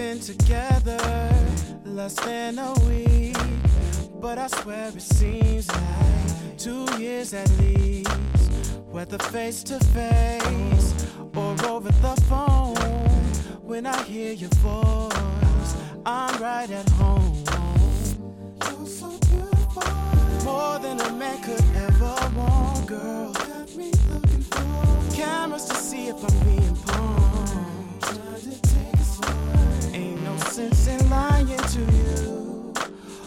been together less than a week, but I swear it seems like 2 years at least. Whether face to face or over the phone, when I hear your voice, I'm right at home.